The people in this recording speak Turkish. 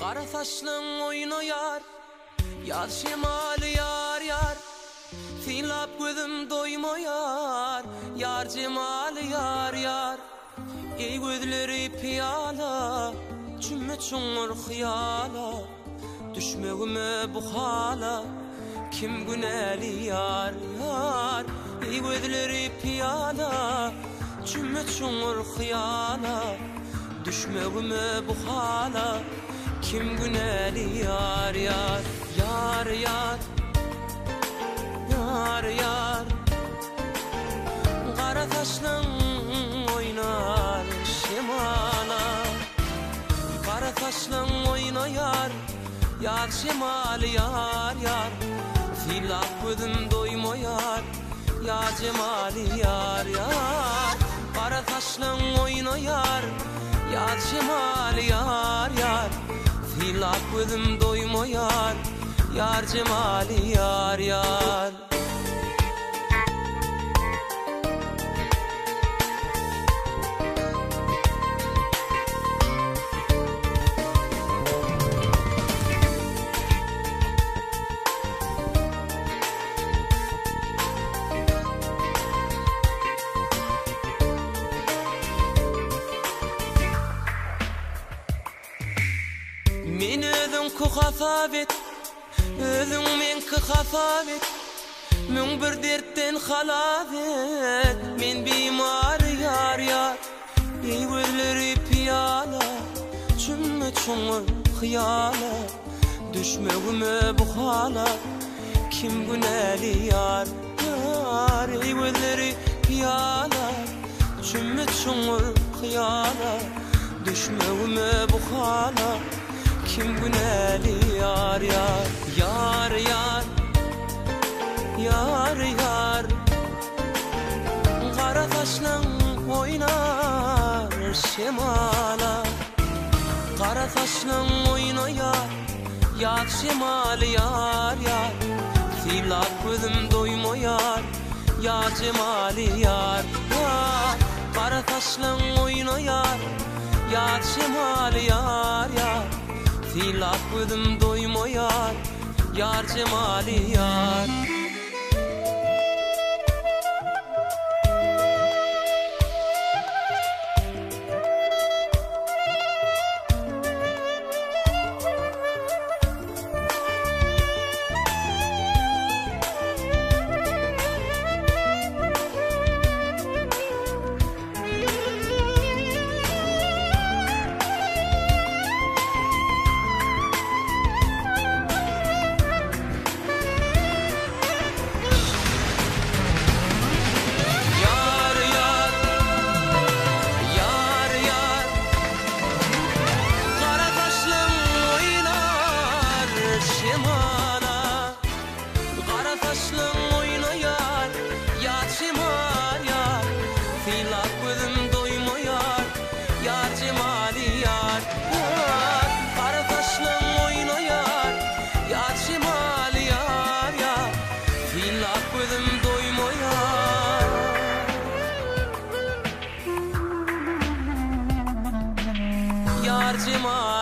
Kara saçlın oynoyar, yar şemali yar yar. Filap gözüm doymoyar, yar cemali yar yar. Ey gözleri piyala, cümme çoğur hıyala. Düşmegime bu hala, kim güneli yar yar. Ey gözleri piyala, cümme çoğur hıyala. Düşmegime bu hala, kim güneli yar yar. Yar yar, yar yar. Kara taşlın oynar şemala. Kara taşlın oynar, yar şemali yar yar. Filap gözüm doymoyar, yar cemali yar yar. Kara taşlın oynar, yar şemali yar yar. Filap gözüm doymoyar, yar cemali yar yar. Men özüm ku hafabet, özüm men ku hafabet. Men bir dertten halabet, men bimar yar yar. Ey gözleri piyala, cümme çoğur hıyala. Düşmegime bu hala, kim güneli yar yar. Ey gözleri piyala, cümme çoğur hıyala. Düşmegime bu hala, kim güneli yar yar. Yar yar, yar yar. Kara taşlın oynar şemala. Kara taşlın oynar, yar şemali yar yar. Filap gözüm doymoyar, yar cemali yar yar. Kara taşlın oynar, yar şemali yar yar. Filap gözüm doymoyar, yar cemali yar. Yar cemali